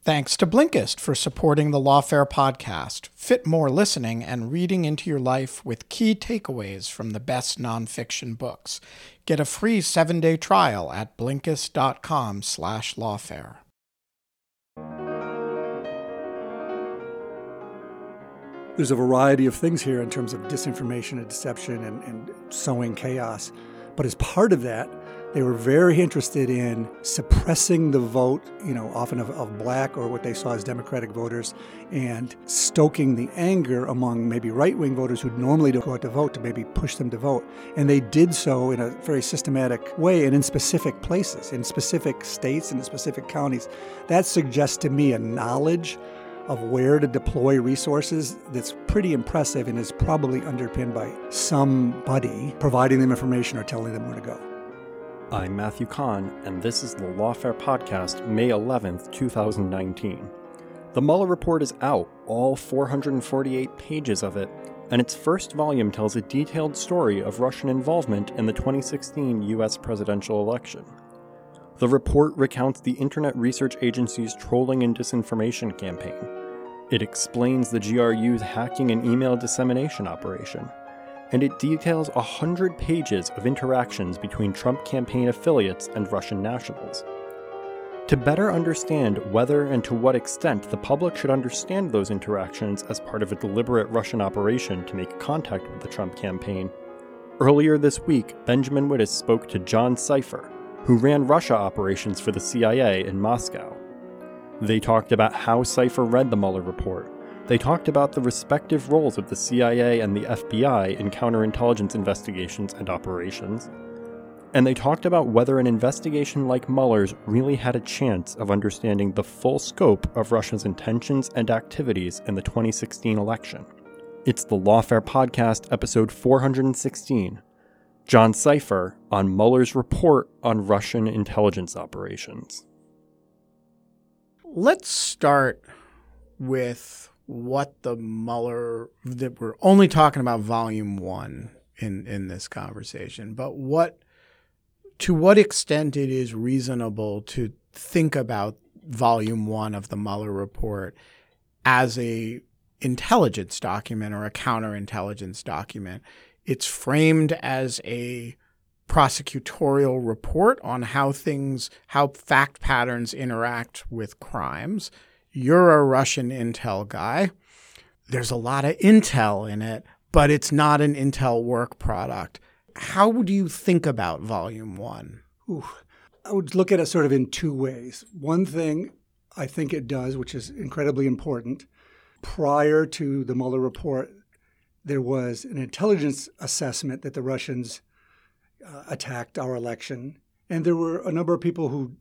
Thanks to Blinkist for supporting the Lawfare podcast. Fit more listening and reading into your life with key takeaways from the best nonfiction books. Get a free 7-day trial at Blinkist.com/lawfare. There's a variety of things here in terms of disinformation and deception and sowing chaos. But as part of that, they were very interested in suppressing the vote, often of black or what they saw as Democratic voters, and stoking the anger among maybe right-wing voters who'd normally go out to vote to maybe push them to vote. And they did so in a very systematic way and in specific places, in specific states and in specific counties. That suggests to me a knowledge of where to deploy resources that's pretty impressive and is probably underpinned by somebody providing them information or telling them where to go. I'm Matthew Kahn, and this is the Lawfare Podcast, May 11th, 2019. The Mueller report is out, all 448 pages of it, and its first volume tells a detailed story of Russian involvement in the 2016 U.S. presidential election. The report recounts the Internet Research Agency's trolling and disinformation campaign. It explains the GRU's hacking and email dissemination operation. And it details 100 pages of interactions between Trump campaign affiliates and Russian nationals. To better understand whether and to what extent the public should understand those interactions as part of a deliberate Russian operation to make contact with the Trump campaign, earlier this week, Benjamin Wittes spoke to John Cipher, who ran Russia operations for the CIA in Moscow. They talked about how Cipher read the Mueller report. They talked about the respective roles of the CIA and the FBI in counterintelligence investigations and operations. And they talked about whether an investigation like Mueller's really had a chance of understanding the full scope of Russia's intentions and activities in the 2016 election. It's the Lawfare Podcast, episode 416. John Cipher on Mueller's report on Russian intelligence operations. Let's start with what the Mueller, that we're only talking about volume 1 in this conversation, but to what extent it is reasonable to think about volume 1 of the Mueller report as a intelligence document or a counterintelligence document. It's framed as a prosecutorial report on how fact patterns interact with crimes. You're a Russian intel guy. There's a lot of intel in it, but it's not an intel work product. How do you think about volume 1? I would look at it sort of in two ways. One thing I think it does, which is incredibly important, prior to the Mueller report, there was an intelligence assessment that the Russians attacked our election. And there were a number of people who,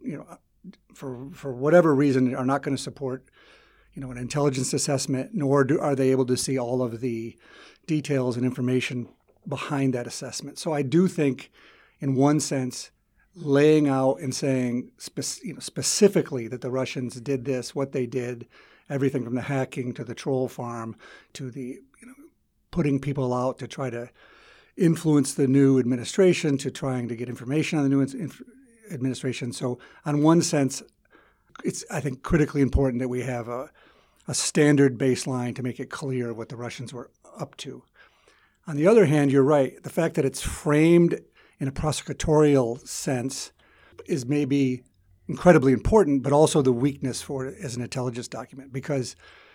for whatever reason, are not going to support, an intelligence assessment, nor are they able to see all of the details and information behind that assessment. So I do think, in one sense, laying out and saying specifically that the Russians did this, what they did, everything from the hacking to the troll farm to the putting people out to try to influence the new administration, to trying to get information on the new administration. So on one sense, it's, I think, critically important that we have a standard baseline to make it clear what the Russians were up to. On the other hand, you're right. The fact that it's framed in a prosecutorial sense is maybe incredibly important, but also the weakness for it as an intelligence document. Because,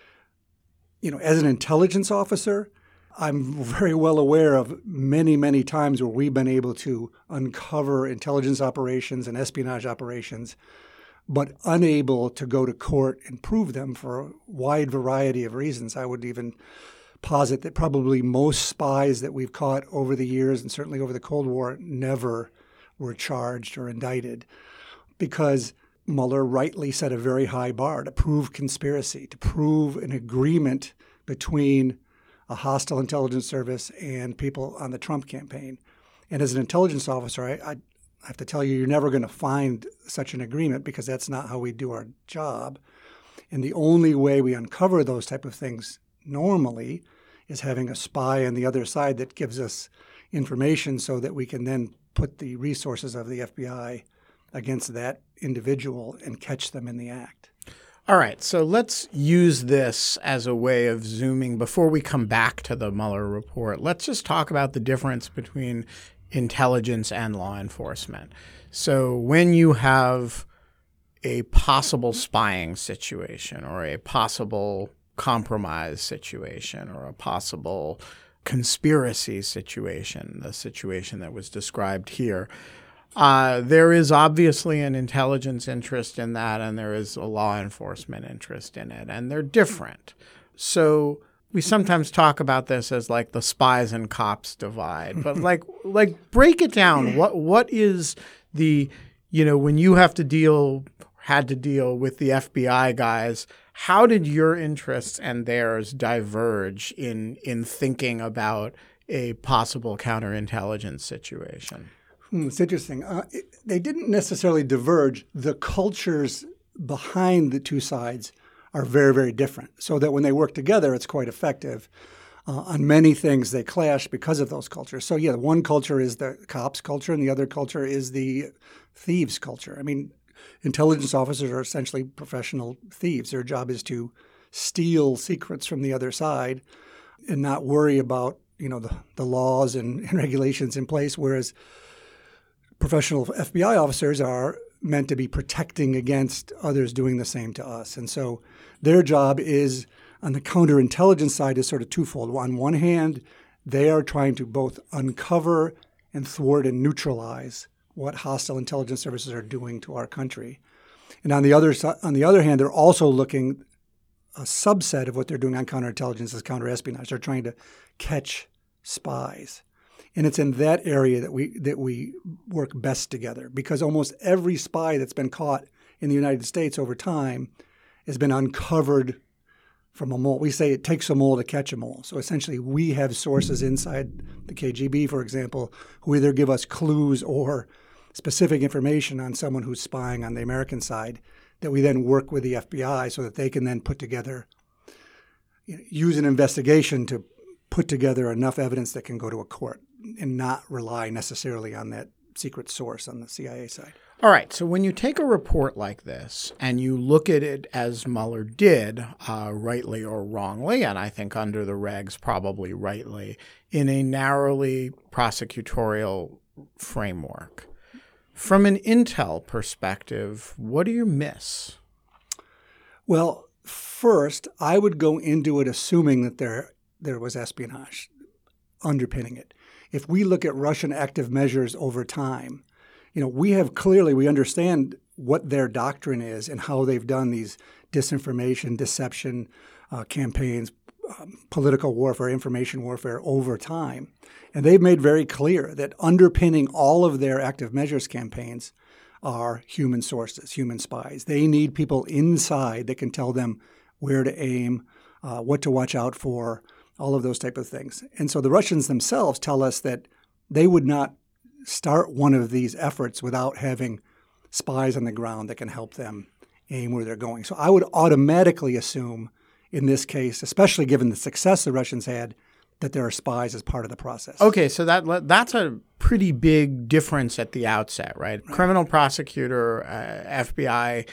as an intelligence officer, I'm very well aware of many, many times where we've been able to uncover intelligence operations and espionage operations, but unable to go to court and prove them for a wide variety of reasons. I would even posit that probably most spies that we've caught over the years, and certainly over the Cold War, never were charged or indicted, because Mueller rightly set a very high bar to prove conspiracy, to prove an agreement between a hostile intelligence service and people on the Trump campaign. And as an intelligence officer, I have to tell you, you're never going to find such an agreement, because that's not how we do our job. And the only way we uncover those type of things normally is having a spy on the other side that gives us information so that we can then put the resources of the FBI against that individual and catch them in the act. All right, so let's use this as a way of zooming. Before we come back to the Mueller report, let's just talk about the difference between intelligence and law enforcement. So when you have a possible spying situation or a possible compromise situation or a possible conspiracy situation, the situation that was described here, there is obviously an intelligence interest in that, and there is a law enforcement interest in it, and they're different. So we sometimes talk about this as like the spies and cops divide, but like break it down. What is the, when you had to deal with the FBI guys, how did your interests and theirs diverge in thinking about a possible counterintelligence situation? It's interesting. They didn't necessarily diverge. The cultures behind the two sides are very, very different, so that when they work together, it's quite effective. On many things, they clash because of those cultures. So, yeah, one culture is the cops culture, and the other culture is the thieves culture. I mean, intelligence officers are essentially professional thieves. Their job is to steal secrets from the other side and not worry about, the laws and regulations in place, whereas professional FBI officers are meant to be protecting against others doing the same to us. And so their job is, on the counterintelligence side, is sort of twofold. On one hand, they are trying to both uncover and thwart and neutralize what hostile intelligence services are doing to our country. And on the other hand, they're also looking, a subset of what they're doing on counterintelligence is counterespionage. They're trying to catch spies. And it's in that area that we work best together, because almost every spy that's been caught in the United States over time has been uncovered from a mole. We say it takes a mole to catch a mole. So essentially we have sources inside the KGB, for example, who either give us clues or specific information on someone who's spying on the American side that we then work with the FBI so that they can then put together, use an investigation to put together enough evidence that can go to a court and not rely necessarily on that secret source on the CIA side. All right. So when you take a report like this and you look at it as Mueller did, rightly or wrongly, and I think under the regs probably rightly, in a narrowly prosecutorial framework, from an intel perspective, what do you miss? Well, first, I would go into it assuming that there was espionage underpinning it. If we look at Russian active measures over time, we understand what their doctrine is and how they've done these disinformation, deception campaigns, political warfare, information warfare over time. And they've made very clear that underpinning all of their active measures campaigns are human sources, human spies. They need people inside that can tell them where to aim, what to watch out for, all of those type of things. And so the Russians themselves tell us that they would not start one of these efforts without having spies on the ground that can help them aim where they're going. So I would automatically assume in this case, especially given the success the Russians had, that there are spies as part of the process. Okay, so that's a pretty big difference at the outset, right? Criminal prosecutor, FBI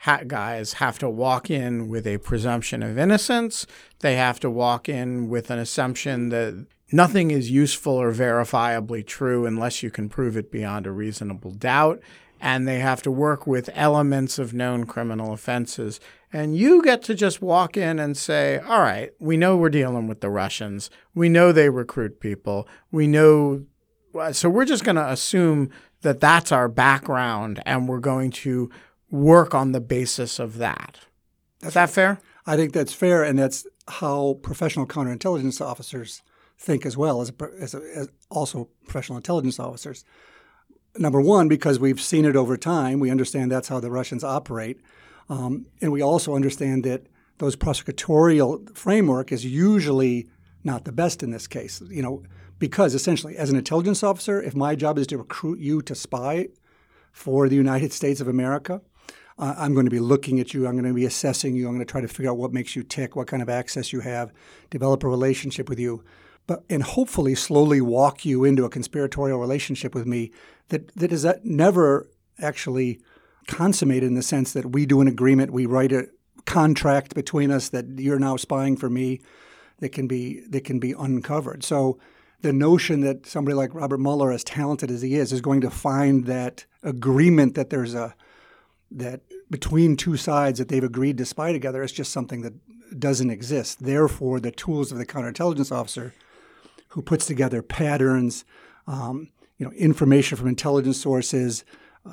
guys have to walk in with a presumption of innocence. They have to walk in with an assumption that nothing is useful or verifiably true unless you can prove it beyond a reasonable doubt. And they have to work with elements of known criminal offenses. And you get to just walk in and say, all right, we know we're dealing with the Russians. We know they recruit people. We know. So we're just going to assume that that's our background, and we're going to work on the basis of that. Is that fair? I think that's fair, and that's how professional counterintelligence officers think as well, as also professional intelligence officers. Number one, because we've seen it over time, we understand that's how the Russians operate. And we also understand that those prosecutorial framework is usually not the best in this case, because essentially as an intelligence officer, if my job is to recruit you to spy for the United States of America, I'm going to be looking at you. I'm going to be assessing you. I'm going to try to figure out what makes you tick, what kind of access you have, develop a relationship with you, and hopefully slowly walk you into a conspiratorial relationship with me that is never actually consummated in the sense that we do an agreement, we write a contract between us that you're now spying for me that can be uncovered. So the notion that somebody like Robert Mueller, as talented as he is going to find that agreement that that between two sides that they've agreed to spy together is just something that doesn't exist. Therefore, the tools of the counterintelligence officer who puts together patterns, information from intelligence sources,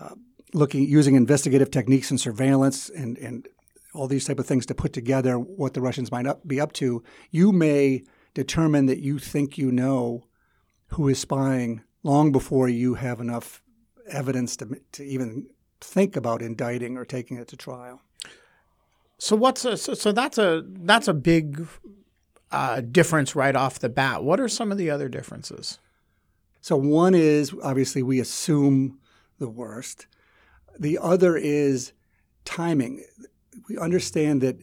using investigative techniques and surveillance and all these type of things to put together what the Russians might be up to, you may determine that you think you know who is spying long before you have enough evidence to even think about indicting or taking it to trial. So that's a big difference right off the bat. What are some of the other differences? So one is obviously we assume the worst. The other is timing. We understand that,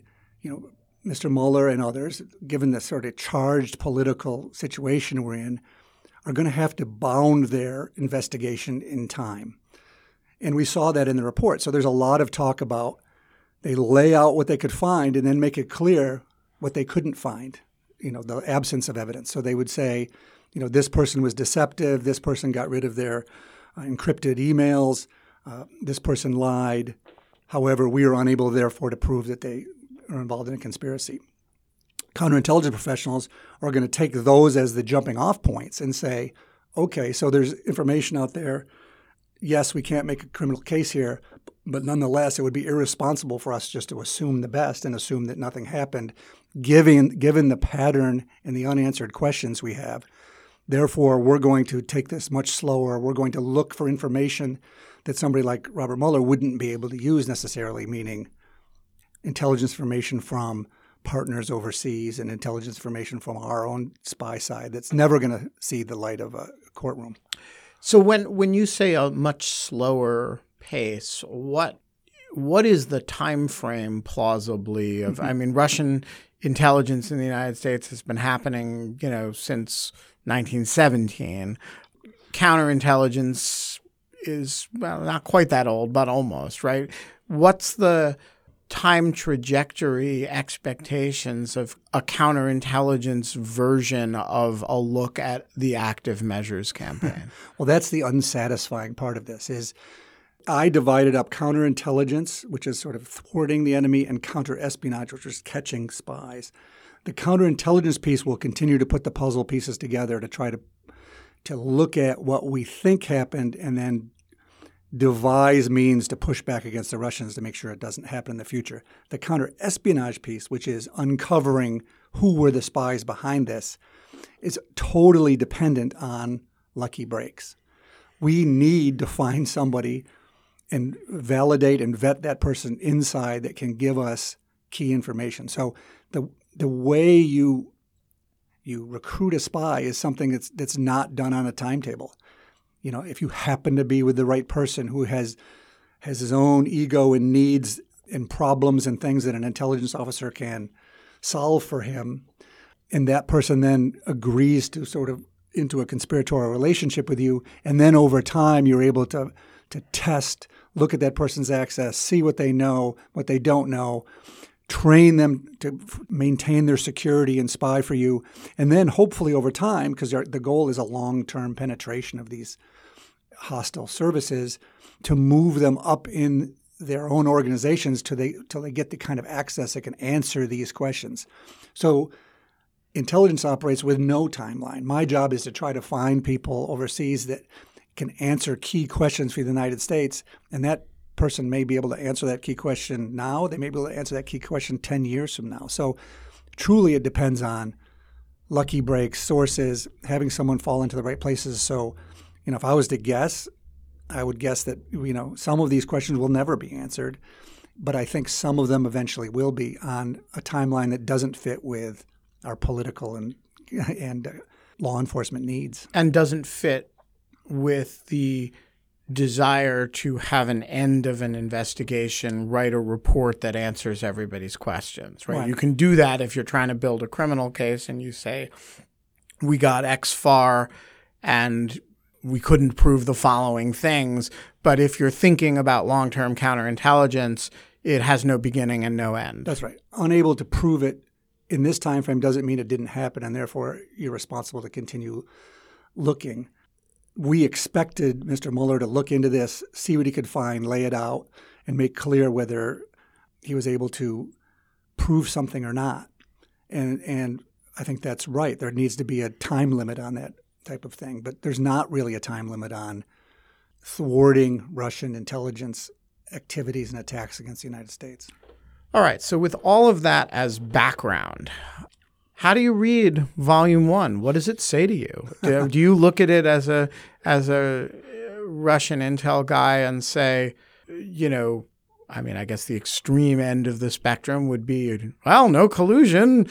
Mr. Mueller and others, given the sort of charged political situation we're in, are going to have to bound their investigation in time. And we saw that in the report. So there's a lot of talk about they lay out what they could find and then make it clear what they couldn't find, the absence of evidence. So they would say, this person was deceptive, this person got rid of their encrypted emails, this person lied. However, we are unable, therefore, to prove that they are involved in a conspiracy. Counterintelligence professionals are going to take those as the jumping off points and say, okay, so there's information out there. Yes, we can't make a criminal case here, but nonetheless, it would be irresponsible for us just to assume the best and assume that nothing happened, given the pattern and the unanswered questions we have. Therefore, we're going to take this much slower. We're going to look for information that somebody like Robert Mueller wouldn't be able to use necessarily, meaning intelligence information from partners overseas and intelligence information from our own spy side that's never going to see the light of a courtroom. So when you say a much slower pace, what is the time frame plausibly of? I mean, Russian intelligence in the United States has been happening, since 1917. Counterintelligence is not quite that old, but almost, right? What's the time trajectory expectations of a counterintelligence version of a look at the active measures campaign? Well, that's the unsatisfying part of this is I divided up counterintelligence, which is sort of thwarting the enemy, and counterespionage, which is catching spies. The counterintelligence piece will continue to put the puzzle pieces together to try to look at what we think happened and then devise means to push back against the Russians to make sure it doesn't happen in the future. The counterespionage piece, which is uncovering who were the spies behind this, is totally dependent on lucky breaks. We need to find somebody and validate and vet that person inside that can give us key information. So the way you recruit a spy is something that's not done on a timetable. If you happen to be with the right person who has his own ego and needs and problems and things that an intelligence officer can solve for him, and that person then agrees to sort of into a conspiratorial relationship with you, and then over time you're able to test, look at that person's access, see what they know, what they don't know, train them to maintain their security and spy for you, and then hopefully over time, because the goal is a long-term penetration of these hostile services, to move them up in their own organizations till they get the kind of access that can answer these questions. So intelligence operates with no timeline. My job is to try to find people overseas that can answer key questions for the United States, and that person may be able to answer that key question now. They may be able to answer that key question 10 years from now. So truly it depends on lucky breaks, sources, having someone fall into the right places. So, if I was to guess, I would guess that, some of these questions will never be answered, but I think some of them eventually will be on a timeline that doesn't fit with our political and law enforcement needs. And doesn't fit with the desire to have an end of an investigation, write a report that answers everybody's questions, right? You can do that if you're trying to build a criminal case and you say, we got X far and we couldn't prove the following things. But if you're thinking about long-term counterintelligence, it has no beginning and no end. That's right. Unable to prove it in this time frame doesn't mean it didn't happen, and therefore you're responsible to continue looking. We expected Mr. Mueller to look into this, see what he could find, lay it out, and make clear whether he was able to prove something or not. And I think that's right. There needs to be a time limit on that type of thing, but there's not really a time limit on thwarting Russian intelligence activities and attacks against the United States. All right. So with all of that as background, how do you read Volume 1? What does it say to you? Do you look at it as a Russian intel guy and say, I guess the extreme end of the spectrum would be, well, no collusion.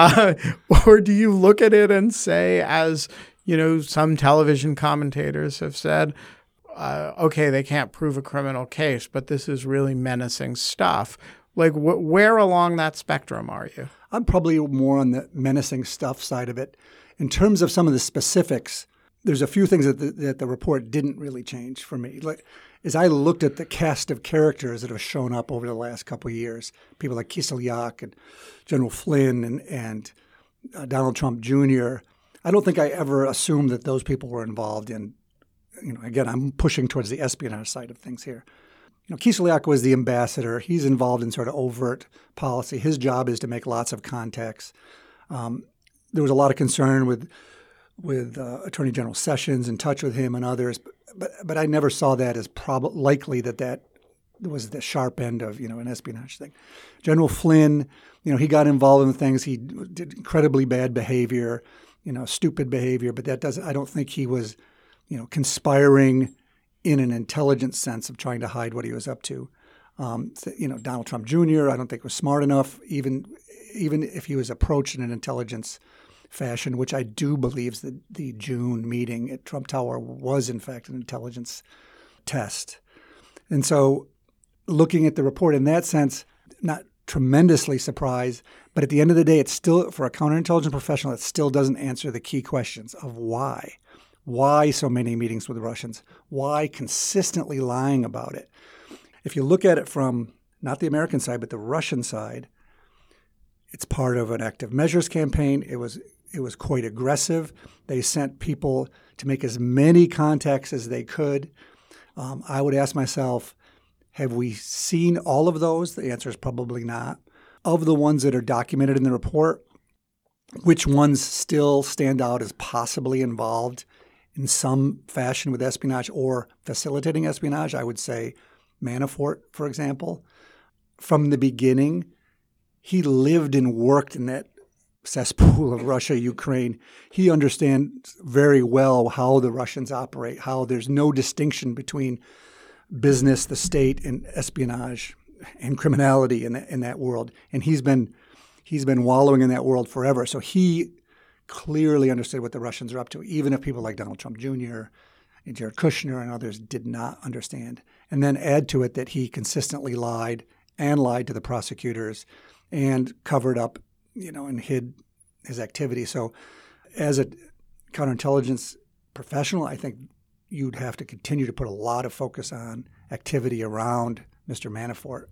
Or do you look at it and say, as, some television commentators have said, okay, they can't prove a criminal case, but this is really menacing stuff. Like, where along that spectrum are you? I'm probably more on the menacing stuff side of it. In terms of some of the specifics, there's a few things that the report didn't really change for me. Like, as I looked at the cast of characters that have shown up over the last couple of years, people like Kislyak and General Flynn and Donald Trump Jr., I don't think I ever assumed that those people were involved in, again, I'm pushing towards the espionage side of things here. Kislyak was the ambassador. He's involved in sort of overt policy. His job is to make lots of contacts. There was a lot of concern with Attorney General Sessions, in touch with him and others, but I never saw that as likely that was the sharp end of an espionage thing. General Flynn, he got involved in things. He did incredibly bad behavior, stupid behavior, but I don't think he was conspiring in an intelligent sense of trying to hide what he was up to. Donald Trump Jr., I don't think was smart enough, even if he was approached in an intelligence fashion, which I do believe that the June meeting at Trump Tower was, in fact, an intelligence test. And so looking at the report in that sense, not tremendously surprised, but at the end of the day, it's still, for a counterintelligence professional, it still doesn't answer the key questions of why. Why so many meetings with the Russians? Why consistently lying about it? If you look at it from not the American side, but the Russian side, it's part of an active measures campaign. It was quite aggressive. They sent people to make as many contacts as they could. I would ask myself, have we seen all of those? The answer is probably not. Of the ones that are documented in the report, which ones still stand out as possibly involved in some fashion with espionage or facilitating espionage? I would say Manafort, for example. From the beginning, he lived and worked in that cesspool of Russia, Ukraine. He understands very well how the Russians operate, how there's no distinction between business, the state, and espionage and criminality in that world. And he's been wallowing in that world forever. So he clearly understood what the Russians are up to, even if people like Donald Trump Jr. and Jared Kushner and others did not understand. And then add to it that he consistently lied to the prosecutors and covered up, and hid his activity. So as a counterintelligence professional, I think you'd have to continue to put a lot of focus on activity around Mr. Manafort.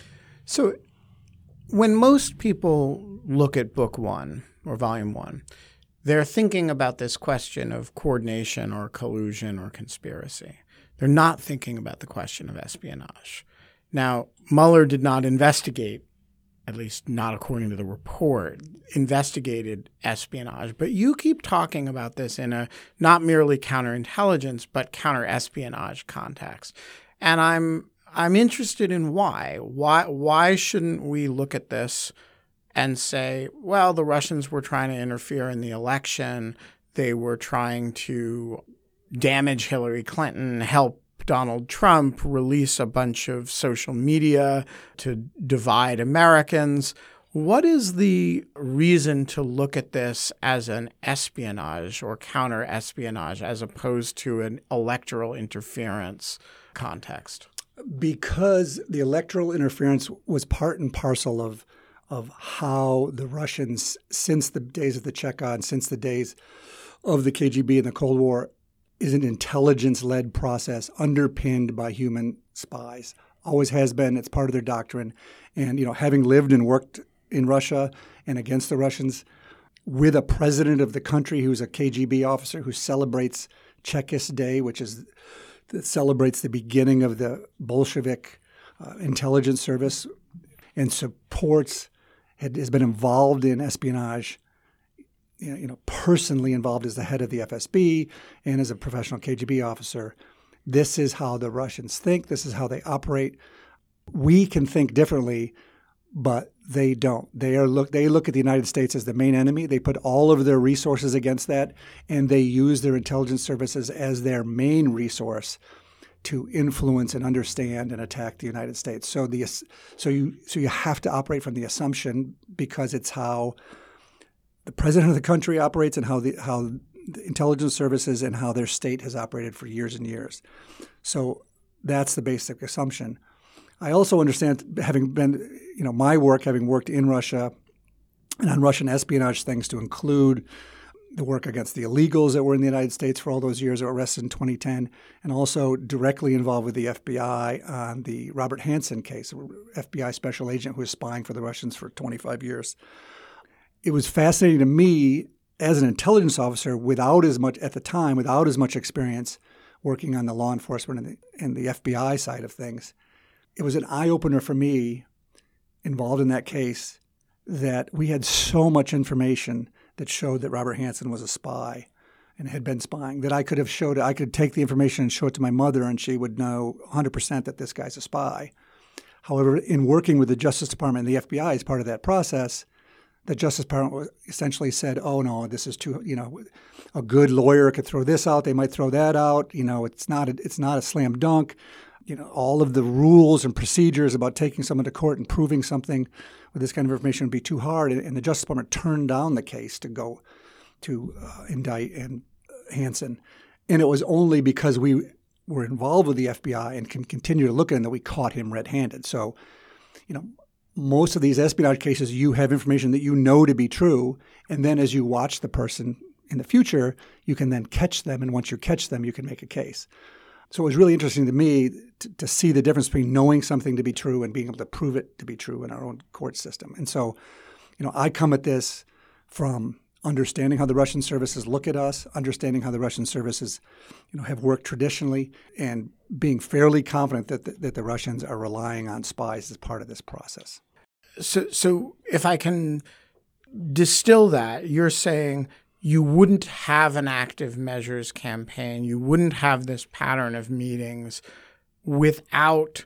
So when most people look at Book 1 or Volume 1, they're thinking about this question of coordination or collusion or conspiracy. They're not thinking about the question of espionage. Now, Mueller did not investigate, at least not according to the report, investigated espionage. But you keep talking about this in a not merely counterintelligence, but counter-espionage context. And I'm interested in why. Why shouldn't we look at this and say, well, the Russians were trying to interfere in the election. They were trying to damage Hillary Clinton, help Donald Trump release a bunch of social media to divide Americans. What is the reason to look at this as an espionage or counter-espionage as opposed to an electoral interference context? Because the electoral interference was part and parcel of how the Russians, since the days of the Cheka and since the days of the KGB and the Cold War, is an intelligence-led process underpinned by human spies, always has been. It's part of their doctrine. And, having lived and worked in Russia and against the Russians with a president of the country who's a KGB officer who celebrates Chekist Day, that celebrates the beginning of the Bolshevik intelligence service and has been involved in espionage, personally involved as the head of the FSB and as a professional KGB officer. This is how the Russians think. This is how they operate. We can think differently, but they don't. They look at the United States as the main enemy. They put all of their resources against that, and they use their intelligence services as their main resource to influence and understand and attack the United States. So you have to operate from the assumption, because it's how the president of the country operates and how the intelligence services and how their state has operated for years and years. So that's the basic assumption. I also understand, having been, my work, having worked in Russia and on Russian espionage things, to include the work against the illegals that were in the United States for all those years that were arrested in 2010, and also directly involved with the FBI on the Robert Hanssen case, a FBI special agent who was spying for the Russians for 25 years. It was fascinating to me as an intelligence officer, without as much experience working on the law enforcement and the FBI side of things. It was an eye-opener for me, involved in that case, that we had so much information that showed that Robert Hanssen was a spy and had been spying, that I could take the information and show it to my mother, and she would know 100% that this guy's a spy. However, in working with the Justice Department and the FBI as part of that process, the Justice Department essentially said, oh, no, this is too, a good lawyer could throw this out. They might throw that out. It's not a slam dunk. All of the rules and procedures about taking someone to court and proving something with this kind of information would be too hard. And the Justice Department turned down the case to go to indict Hanssen. And it was only because we were involved with the FBI and can continue to look at him that we caught him red-handed. So, most of these espionage cases, you have information that you know to be true, and then as you watch the person in the future, you can then catch them, and once you catch them, you can make a case. So it was really interesting to me to see the difference between knowing something to be true and being able to prove it to be true in our own court system. And so, I come at this from understanding how the Russian services look at us, understanding how the Russian services, have worked traditionally, and being fairly confident that the Russians are relying on spies as part of this process. So if I can distill that, you're saying you wouldn't have an active measures campaign, you wouldn't have this pattern of meetings without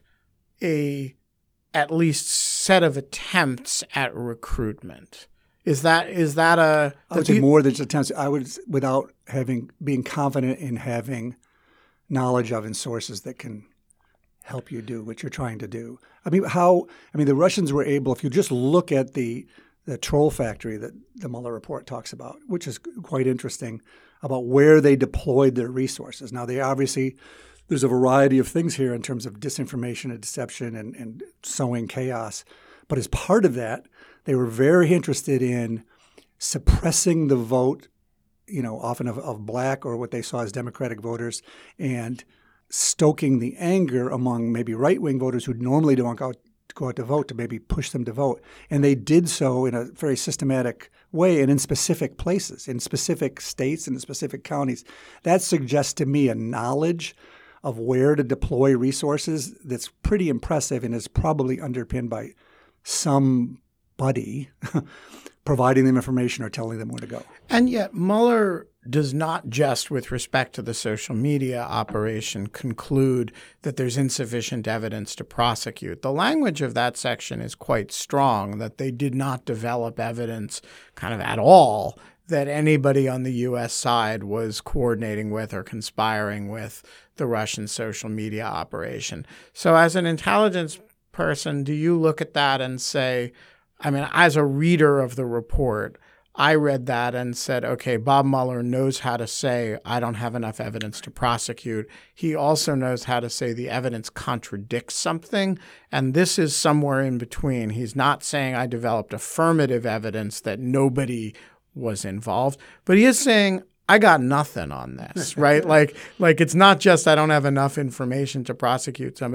at least set of attempts at recruitment. Is that a? I would say more than just attempts. I would, without being confident in having knowledge of and sources that can help you do what you're trying to do. The Russians were able, if you just look at the troll factory that the Mueller report talks about, which is quite interesting, about where they deployed their resources. Now, there's a variety of things here in terms of disinformation and deception and sowing chaos. But as part of that, they were very interested in suppressing the vote, often of black or what they saw as Democratic voters, and stoking the anger among maybe right-wing voters who normally don't go out to vote, to maybe push them to vote. And they did so in a very systematic way and in specific places, in specific states and in specific counties. That suggests to me a knowledge of where to deploy resources that's pretty impressive and is probably underpinned by somebody providing them information or telling them where to go. And yet Mueller does not just, with respect to the social media operation, conclude that there's insufficient evidence to prosecute. The language of that section is quite strong, that they did not develop evidence kind of at all that anybody on the U.S. side was coordinating with or conspiring with the Russian social media operation. So as an intelligence person, do you look at that and say, as a reader of the report, I read that and said, okay, Bob Mueller knows how to say, I don't have enough evidence to prosecute. He also knows how to say the evidence contradicts something. And this is somewhere in between. He's not saying I developed affirmative evidence that nobody was involved, but he is saying, I got nothing on this, right? like it's not just I don't have enough information to prosecute somebody.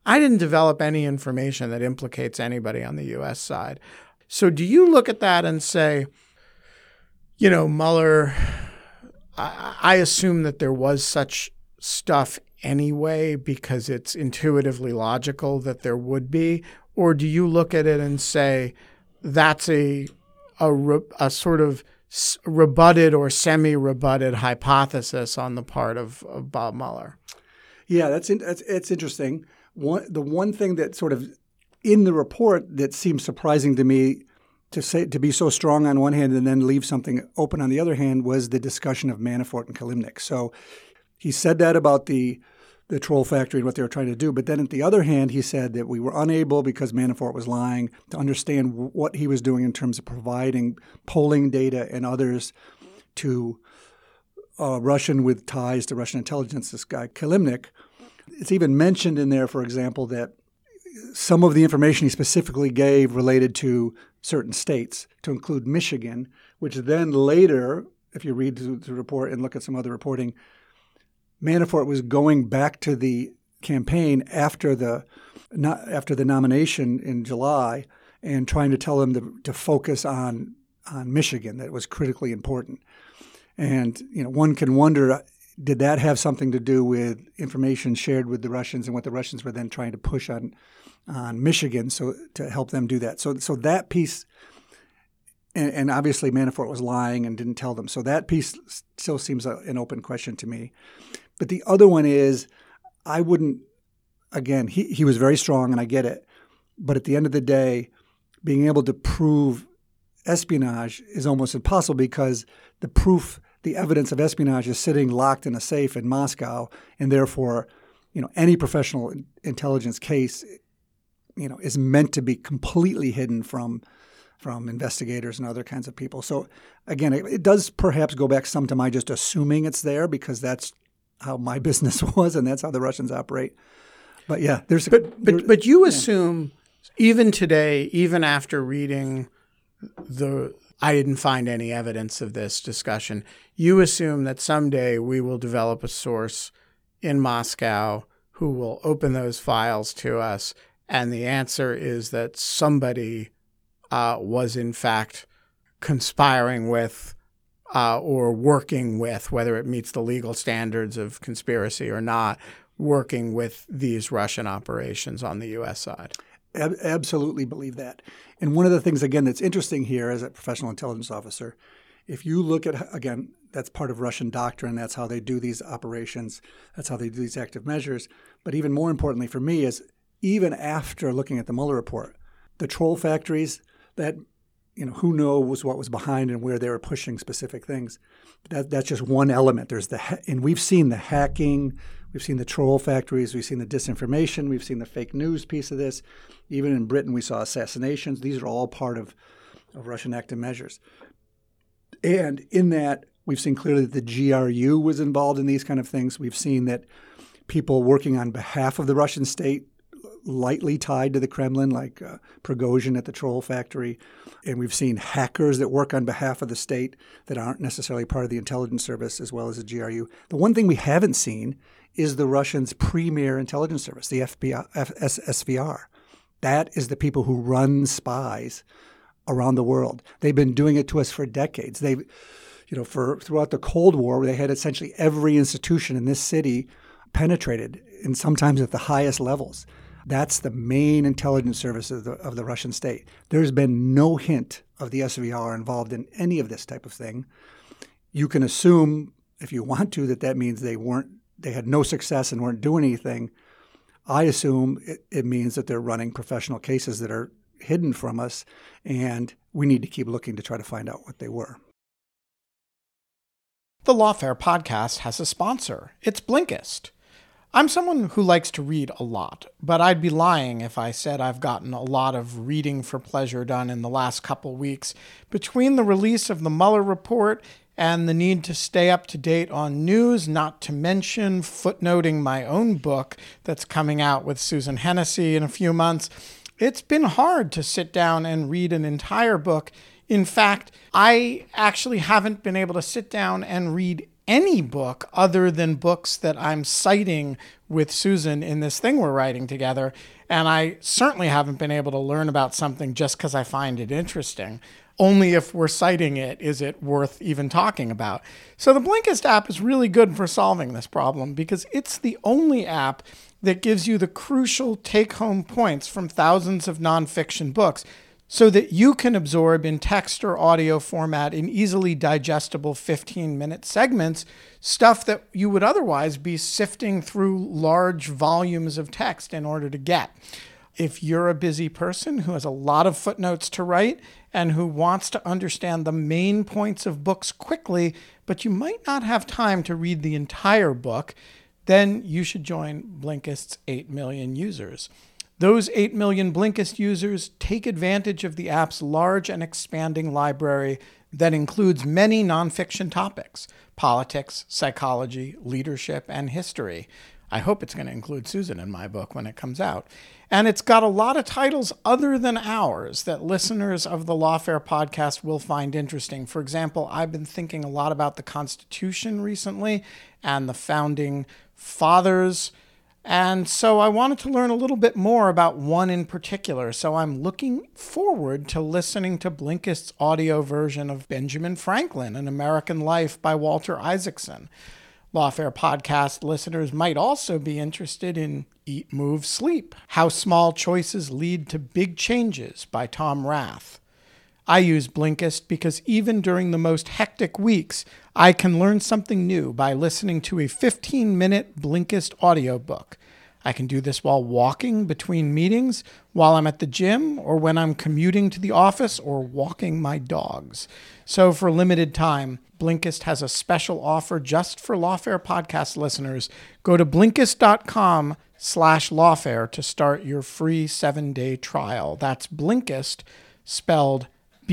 I didn't develop any information that implicates anybody on the U.S. side. So do you look at that and say, Mueller, I assume that there was such stuff anyway because it's intuitively logical that there would be? Or do you look at it and say that's a sort of rebutted or semi-rebutted hypothesis on the part of Bob Mueller? Yeah, it's interesting. The one thing that sort of in the report that seems surprising to me to be so strong on one hand and then leave something open on the other hand was the discussion of Manafort and Kilimnik. So he said that about the troll factory and what they were trying to do. But then at the other hand, he said that we were unable, because Manafort was lying, to understand what he was doing in terms of providing polling data and others to Russian with ties to Russian intelligence, this guy Kilimnik. It's even mentioned in there, for example, that some of the information he specifically gave related to certain states, to include Michigan, which then later, if you read the report and look at some other reporting, Manafort was going back to the campaign after the nomination in July and trying to tell them to focus on Michigan. That was critically important. And one can wonder, did that have something to do with information shared with the Russians and what the Russians were then trying to push on Michigan so to help them do that? So that piece, and obviously Manafort was lying and didn't tell them. So that piece still seems an open question to me. But the other one is, I wouldn't, again, he was very strong and I get it. But at the end of the day, being able to prove espionage is almost impossible because the evidence of espionage is sitting locked in a safe in Moscow. And therefore, any professional intelligence case, is meant to be completely hidden from investigators and other kinds of people. So again, it does perhaps go back some to my just assuming it's there because that's how my business was, and that's how the Russians operate. But yeah, but you assume even today, even after reading I didn't find any evidence of this discussion. You assume that someday we will develop a source in Moscow who will open those files to us, and the answer is that somebody was in fact conspiring with or working with, whether it meets the legal standards of conspiracy or not, working with these Russian operations on the U.S. side. Absolutely believe that. And one of the things, again, that's interesting here as a professional intelligence officer, if you look at, again, that's part of Russian doctrine. That's how they do these operations. That's how they do these active measures. But even more importantly for me is even after looking at the Mueller report, the troll factories that who knows what was behind and where they were pushing specific things. That's just one element. And we've seen the hacking, we've seen the troll factories, we've seen the disinformation, we've seen the fake news piece of this. Even in Britain, we saw assassinations. These are all part of Russian active measures. And in that, we've seen clearly that the GRU was involved in these kind of things. We've seen that people working on behalf of the Russian state lightly tied to the Kremlin, like Prigozhin at the troll factory. And we've seen hackers that work on behalf of the state that aren't necessarily part of the intelligence service as well as the GRU. The one thing we haven't seen is the Russians' premier intelligence service, the SVR. That is the people who run spies around the world. They've been doing it to us for decades. Throughout the Cold War, they had essentially every institution in this city penetrated, and sometimes at the highest levels. That's the main intelligence service of the Russian state. There's been no hint of the SVR involved in any of this type of thing. You can assume, if you want to, that means they had no success and weren't doing anything. I assume it means that they're running professional cases that are hidden from us, and we need to keep looking to try to find out what they were. The Lawfare podcast has a sponsor. It's Blinkist. I'm someone who likes to read a lot, but I'd be lying if I said I've gotten a lot of reading for pleasure done in the last couple weeks. Between the release of the Mueller report and the need to stay up to date on news, not to mention footnoting my own book that's coming out with Susan Hennessy in a few months, it's been hard to sit down and read an entire book. In fact, I actually haven't been able to sit down and read any book other than books that I'm citing with Susan in this thing we're writing together. And I certainly haven't been able to learn about something just because I find it interesting. Only if we're citing it is it worth even talking about. So the Blinkist app is really good for solving this problem because it's the only app that gives you the crucial take-home points from thousands of nonfiction books so that you can absorb in text or audio format in easily digestible 15-minute segments stuff that you would otherwise be sifting through large volumes of text in order to get. If you're a busy person who has a lot of footnotes to write and who wants to understand the main points of books quickly, but you might not have time to read the entire book, then you should join Blinkist's 8 million users. Those 8 million Blinkist users take advantage of the app's large and expanding library that includes many nonfiction topics: politics, psychology, leadership, and history. I hope it's going to include Susan in my book when it comes out. And it's got a lot of titles other than ours that listeners of the Lawfare podcast will find interesting. For example, I've been thinking a lot about the Constitution recently and the founding fathers. And so I wanted to learn a little bit more about one in particular. So I'm looking forward to listening to Blinkist's audio version of Benjamin Franklin, An American Life by Walter Isaacson. Lawfare podcast listeners might also be interested in Eat, Move, Sleep, How Small Choices Lead to Big Changes by Tom Rath. I use Blinkist because even during the most hectic weeks, I can learn something new by listening to a 15-minute Blinkist audiobook. I can do this while walking between meetings, while I'm at the gym, or when I'm commuting to the office or walking my dogs. So for a limited time, Blinkist has a special offer just for Lawfare podcast listeners. Go to Blinkist.com/Lawfare to start your free 7-day trial. That's Blinkist, spelled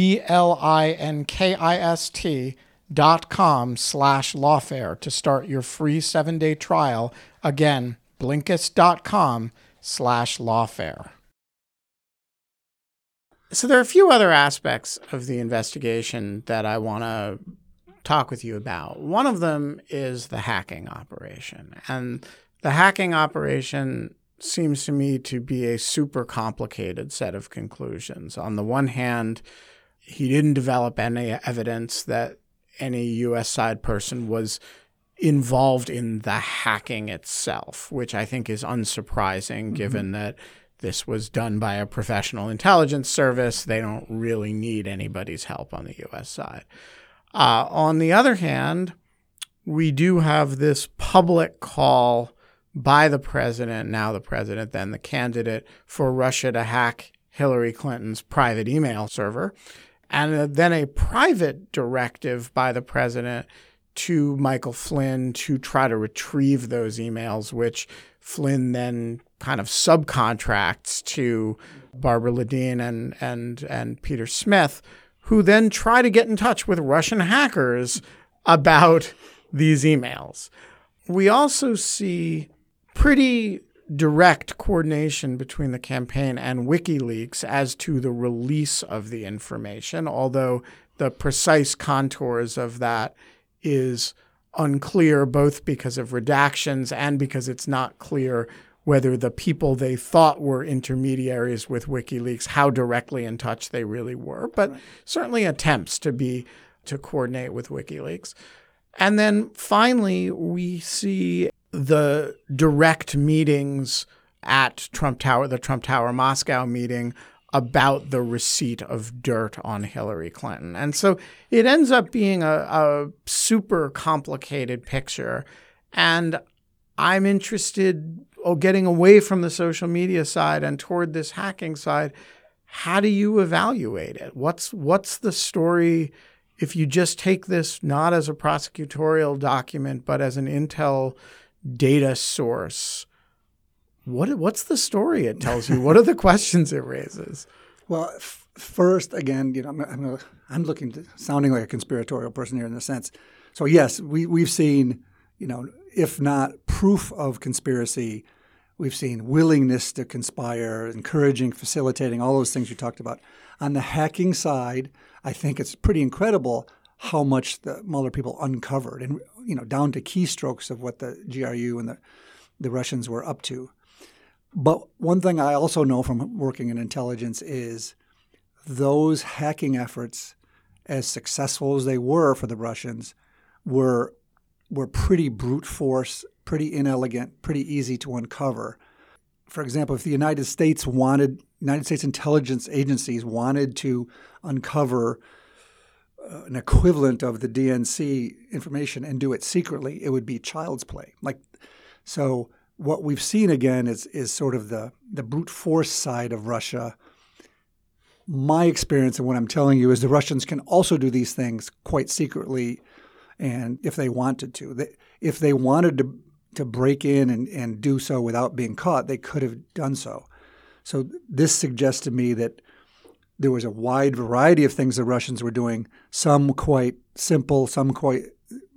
Blinkist.com/Lawfare to start your free 7-day trial. Again, Blinkist.com/Lawfare. So there are a few other aspects of the investigation that I want to talk with you about. One of them is the hacking operation. And the hacking operation seems to me to be a super complicated set of conclusions. On the one hand, he didn't develop any evidence that any U.S. side person was involved in the hacking itself, which I think is unsurprising given that this was done by a professional intelligence service. They don't really need anybody's help on the U.S. side. On the other hand, we do have this public call by the president, now the president, then the candidate, for Russia to hack Hillary Clinton's private email server, and then a private directive by the president to Michael Flynn to try to retrieve those emails, which Flynn then kind of subcontracts to Barbara Ladine and Peter Smith, who then try to get in touch with Russian hackers about these emails. We also see pretty direct coordination between the campaign and WikiLeaks as to the release of the information, although the precise contours of that is unclear, both because of redactions and because it's not clear whether the people they thought were intermediaries with WikiLeaks, how directly in touch they really were, but certainly attempts to coordinate with WikiLeaks. And then finally, we see the direct meetings at Trump Tower, the Trump Tower Moscow meeting, about the receipt of dirt on Hillary Clinton. And so it ends up being a super complicated picture. And I'm interested, getting away from the social media side and toward this hacking side, how do you evaluate it? What's the story if you just take this not as a prosecutorial document, but as an intel data source? What's the story it tells you? What are the questions it raises? Well, first, again, I'm looking to sounding like a conspiratorial person here in a sense. So yes, we've seen, if not proof of conspiracy, we've seen willingness to conspire, encouraging, facilitating, all those things you talked about. On the hacking side, I think it's pretty incredible how much the Mueller people uncovered. And down to keystrokes of what the GRU and the Russians were up to. But one thing I also know from working in intelligence is those hacking efforts, as successful as they were for the Russians, were pretty brute force, pretty inelegant, pretty easy to uncover. For example, if the United States intelligence agencies wanted to uncover an equivalent of the DNC information and do it secretly, it would be child's play. So what we've seen again is sort of the brute force side of Russia. My experience and what I'm telling you is the Russians can also do these things quite secretly, and if they wanted to. If they wanted to break in and do so without being caught, they could have done so. So this suggests to me that there was a wide variety of things the Russians were doing, some quite simple, some quite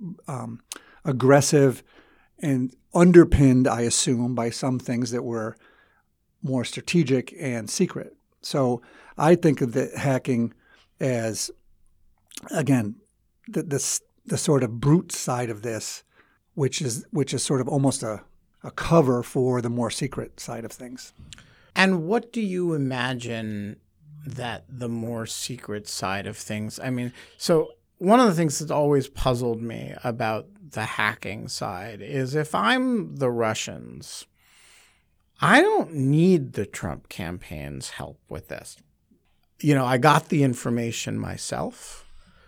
aggressive, and underpinned, I assume, by some things that were more strategic and secret. So I think of the hacking as, again, the sort of brute side of this, which is sort of almost a cover for the more secret side of things. And what do you imagine that the more secret side of things? I mean, so one of the things that's always puzzled me about the hacking side is if I'm the Russians, I don't need the Trump campaign's help with this. I got the information myself.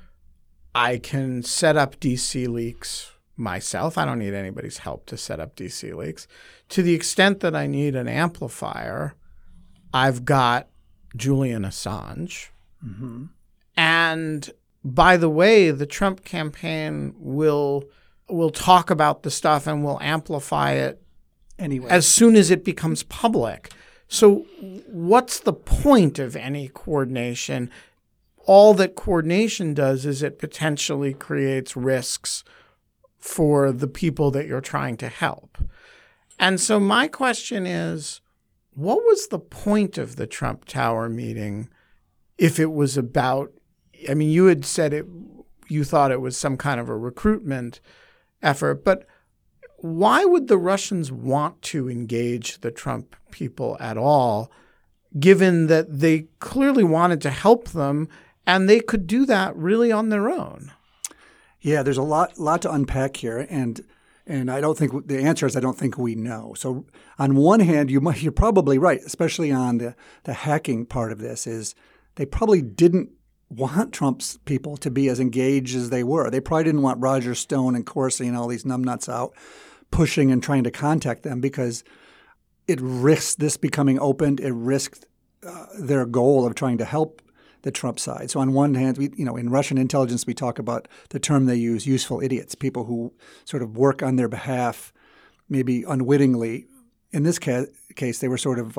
I can set up DC leaks myself. I don't need anybody's help to set up DC leaks. To the extent that I need an amplifier, I've got Julian Assange. Mm-hmm. And by the way, the Trump campaign will talk about the stuff and will amplify it anyway as soon as it becomes public. So what's the point of any coordination? All that coordination does is it potentially creates risks for the people that you're trying to help. And so my question is, what was the point of the Trump Tower meeting if it was about, I mean, you had said you thought it was some kind of a recruitment effort, but why would the Russians want to engage the Trump people at all, given that they clearly wanted to help them and they could do that really on their own? Yeah, there's a lot to unpack here, and I don't think the answer is I don't think we know. So on one hand, you're probably right, especially on the hacking part of this, is they probably didn't want Trump's people to be as engaged as they were. They probably didn't want Roger Stone and Corsi and all these numbnuts out pushing and trying to contact them because it risked this becoming opened. It risked their goal of trying to help the Trump side. So on one hand, in Russian intelligence, we talk about the term they use, useful idiots, people who sort of work on their behalf, maybe unwittingly. In this case, they were sort of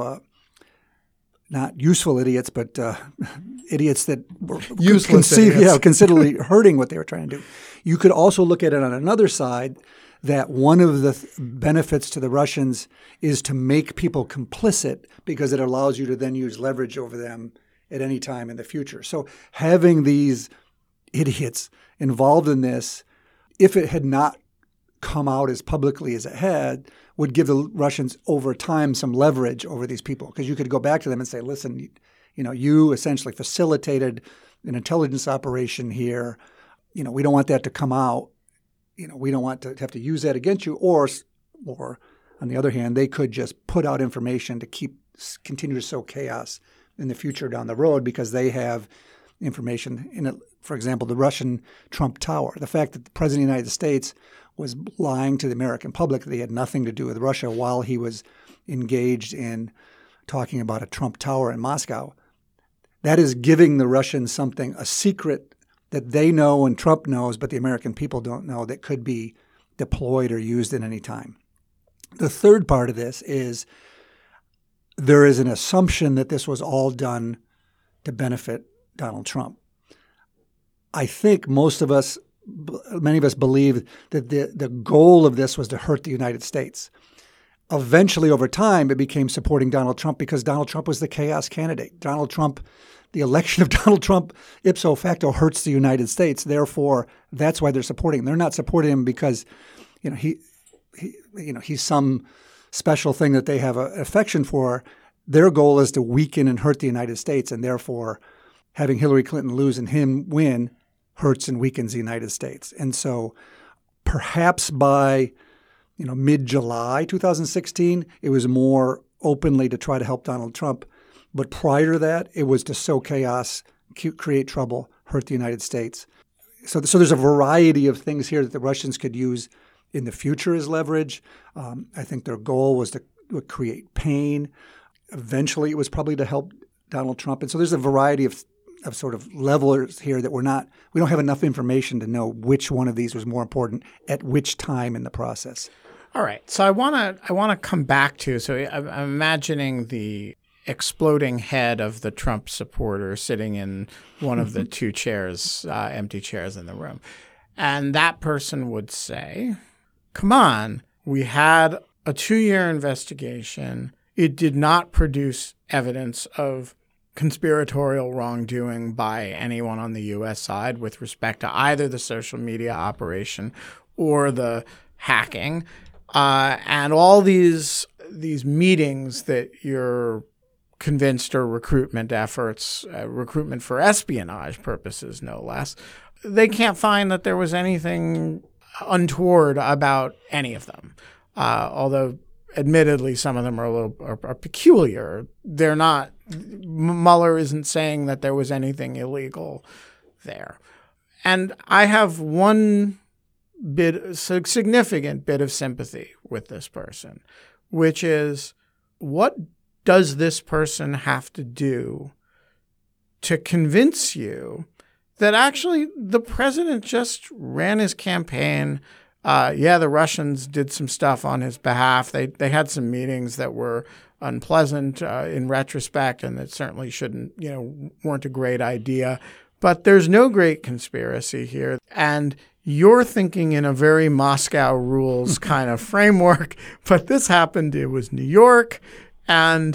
not useful idiots, but idiots that were considerably hurting what they were trying to do. You could also look at it on another side, that one of the benefits to the Russians is to make people complicit because it allows you to then use leverage over them at any time in the future. So having these idiots involved in this, if it had not come out as publicly as it had, would give the Russians over time some leverage over these people. Because you could go back to them and say, listen, you essentially facilitated an intelligence operation here. We don't want that to come out. We don't want to have to use that against you. Or on the other hand, they could just put out information to continue to sow chaos in the future down the road because they have information in it. For example, the Russian Trump Tower, the fact that the President of the United States was lying to the American public that he had nothing to do with Russia while he was engaged in talking about a Trump Tower in Moscow, that is giving the Russians something, a secret that they know and Trump knows, but the American people don't know, that could be deployed or used at any time. The third part of this is there is an assumption that this was all done to benefit Donald Trump. I think many of us believe that the goal of this was to hurt the United States. eventually, over time, it became supporting Donald Trump because Donald Trump was the chaos candidate. The election of Donald Trump, ipso facto, hurts the United States. Therefore, that's why they're supporting him. They're not supporting him because, he's some special thing that they have an affection for. Their goal is to weaken and hurt the United States, and therefore, having Hillary Clinton lose and him win hurts and weakens the United States. And so, perhaps by mid-July 2016, it was more openly to try to help Donald Trump. But prior to that, it was to sow chaos, create trouble, hurt the United States. So there's a variety of things here that the Russians could use in the future as leverage. I think their goal was to create pain. Eventually, it was probably to help Donald Trump. And so there's a variety of sort of levelers here that we don't have enough information to know which one of these was more important at which time in the process. All right. So I want to come back to, so I'm imagining the exploding head of the Trump supporter sitting in one of the two chairs, empty chairs in the room. And that person would say, come on, we had a 2-year investigation. It did not produce evidence of conspiratorial wrongdoing by anyone on the U.S. side with respect to either the social media operation or the hacking. And all these meetings that you're convinced are recruitment efforts, recruitment for espionage purposes, no less, they can't find that there was anything untoward about any of them. Although, admittedly, some of them are peculiar. They're not. Mueller isn't saying that there was anything illegal there. And I have one significant bit of sympathy with this person, which is, what does this person have to do to convince you that actually the president just ran his campaign? The Russians did some stuff on his behalf. They had some meetings that were unpleasant in retrospect, and that certainly weren't a great idea. But there's no great conspiracy here. And you're thinking in a very Moscow rules kind of framework, but this happened. It was New York. And,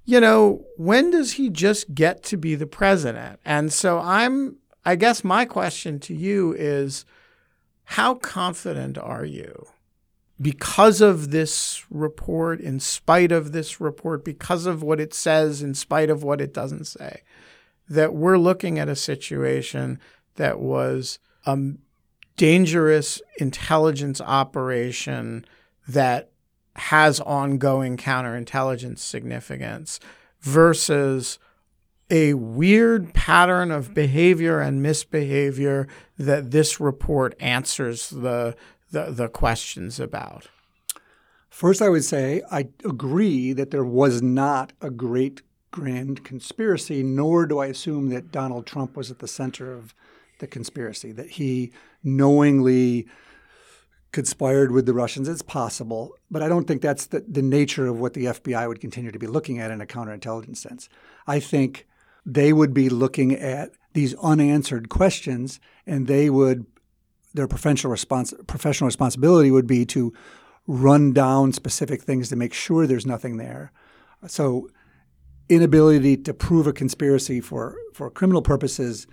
when does he just get to be the president? And so I guess my question to you is, how confident are you, because of this report, in spite of this report, because of what it says, in spite of what it doesn't say, that we're looking at a situation that was a dangerous intelligence operation that has ongoing counterintelligence significance versus a weird pattern of behavior and misbehavior that this report answers the questions about? First, I would say I agree that there was not a great grand conspiracy, nor do I assume that Donald Trump was at the center of the conspiracy, that he knowingly conspired with the Russians. It's possible, but I don't think that's the nature of what the FBI would continue to be looking at in a counterintelligence sense. I think they would be looking at these unanswered questions, and their professional responsibility would be to run down specific things to make sure there's nothing there. So inability to prove a conspiracy for criminal purposes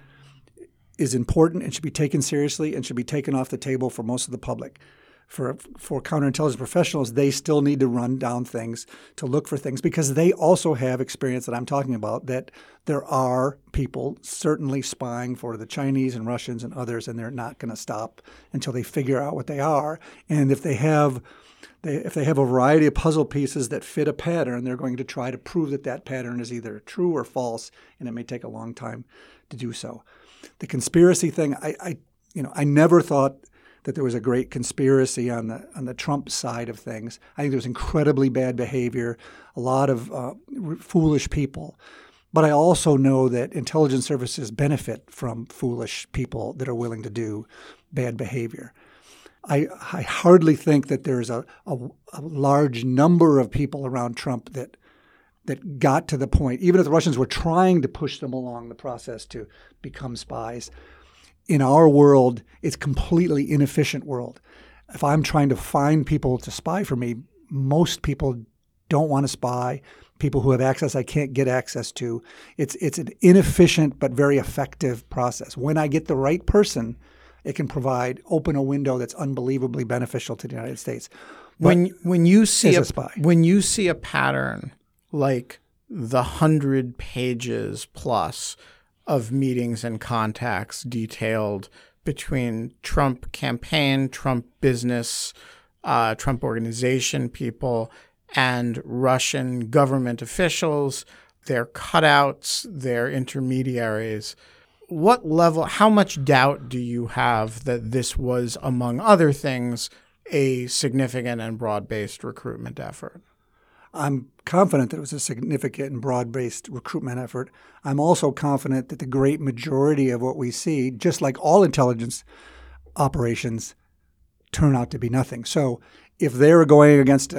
is important and should be taken seriously and should be taken off the table for most of the public. For counterintelligence professionals, they still need to run down things to look for things because they also have experience that I'm talking about, that there are people certainly spying for the Chinese and Russians and others, and they're not going to stop until they figure out what they are. And if they have a variety of puzzle pieces that fit a pattern, they're going to try to prove that pattern is either true or false, and it may take a long time to do so. The conspiracy thing, I never thought that there was a great conspiracy on the Trump side of things. I think there was incredibly bad behavior, a lot of foolish people. But I also know that intelligence services benefit from foolish people that are willing to do bad behavior. I hardly think that there's a large number of people around Trump that got to the point, even if the Russians were trying to push them along the process to become spies. In our world, it's a completely inefficient world. If I'm trying to find people to spy for me, most people don't want to spy. People who have access I can't get access to. It's an inefficient but very effective process. When I get the right person, it can open a window that's unbelievably beneficial to the United States. When you see a spy. When you see a pattern like the 100 pages plus of meetings and contacts detailed between Trump campaign, Trump business, Trump organization people, and Russian government officials, their cutouts, their intermediaries, what level, how much doubt do you have that this was, among other things, a significant and broad-based recruitment effort? I'm confident that it was a significant and broad-based recruitment effort. I'm also confident that the great majority of what we see, just like all intelligence operations, turn out to be nothing. So if they're going against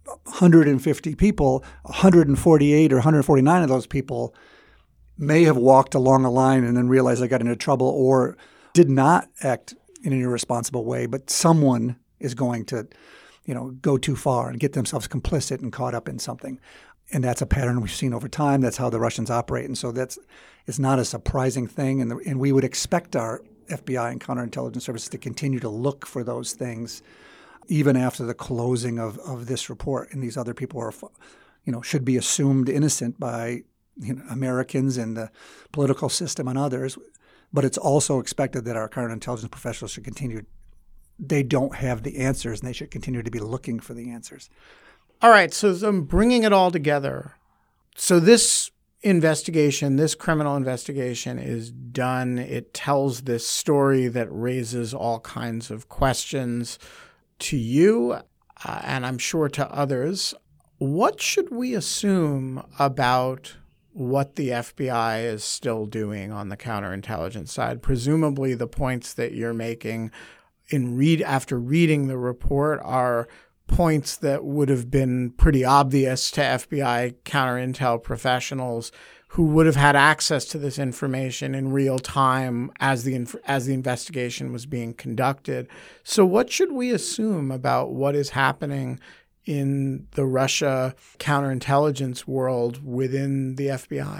150 people, 148 or 149 of those people may have walked along a line and then realized they got into trouble or did not act in an irresponsible way, but someone is going to, go too far and get themselves complicit and caught up in something. And that's a pattern we've seen over time. That's how the Russians operate. And so it's not a surprising thing. And we would expect our FBI and counterintelligence services to continue to look for those things even after the closing of this report. And these other people are, should be assumed innocent by Americans and the political system and others. But it's also expected that our counterintelligence professionals should continue. They don't have the answers, and they should continue to be looking for the answers. All right, so I'm bringing it all together. So this investigation, this criminal investigation is done. It tells this story that raises all kinds of questions to you, and I'm sure to others. What should we assume about what the FBI is still doing on the counterintelligence side? Presumably the points that you're making after reading the report are points that would have been pretty obvious to FBI counterintel professionals who would have had access to this information in real time as the investigation was being conducted. So what should we assume about what is happening in the Russia counterintelligence world within the FBI?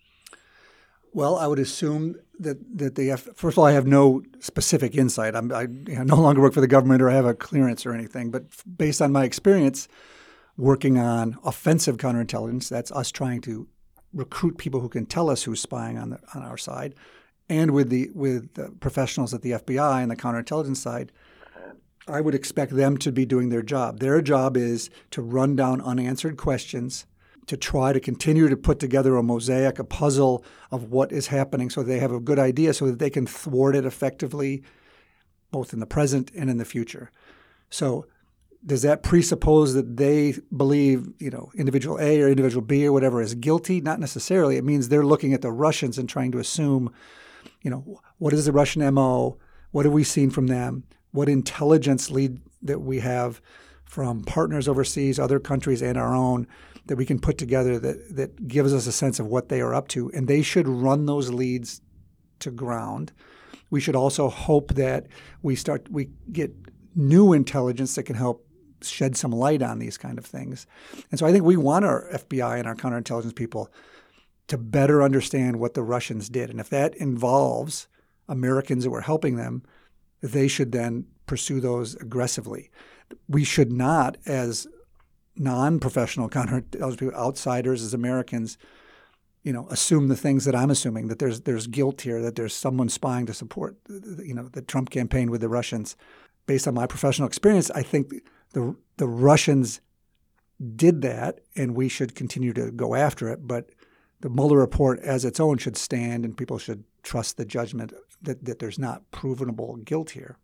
Well, I would assume that first of all, I have no specific insight. I no longer work for the government or have a clearance or anything. But based on my experience working on offensive counterintelligence, that's us trying to recruit people who can tell us who's spying on our side, and with the professionals at the FBI and the counterintelligence side, I would expect them to be doing their job. Their job is to run down unanswered questions, to try to continue to put together a mosaic, a puzzle of what is happening so they have a good idea so that they can thwart it effectively both in the present and in the future. So does that presuppose that they believe, individual A or individual B or whatever is guilty? Not necessarily. It means they're looking at the Russians and trying to assume, what is the Russian MO? What have we seen from them? What intelligence lead that we have from partners overseas, other countries, and our own that we can put together that gives us a sense of what they are up to. And they should run those leads to ground. We should also hope that we get new intelligence that can help shed some light on these kind of things. And so I think we want our FBI and our counterintelligence people to better understand what the Russians did. And if that involves Americans that were helping them, they should then pursue those aggressively. We should not, as non-professional counterintelligence people, outsiders, as Americans, assume the things that I'm assuming, that there's guilt here, that there's someone spying to support, the Trump campaign with the Russians. Based on my professional experience, I think the Russians did that, and we should continue to go after it. But the Mueller report as its own should stand, and people should trust the judgment that there's not provable guilt here.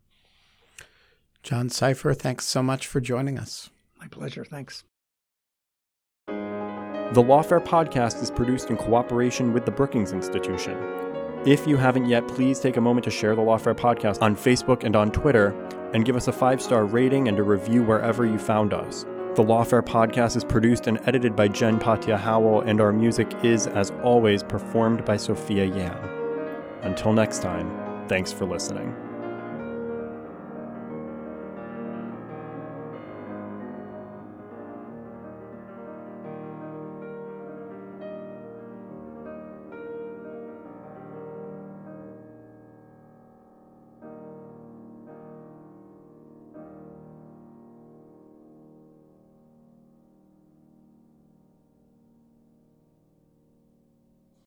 John Sipher, thanks so much for joining us. My pleasure. Thanks. The Lawfare podcast is produced in cooperation with the Brookings Institution. If you haven't yet, please take a moment to share the Lawfare podcast on Facebook and on Twitter, and give us a 5-star rating and a review wherever you found us. The Lawfare podcast is produced and edited by Jen Patja Howell, and our music is, as always, performed by Sophia Yan. Until next time, thanks for listening.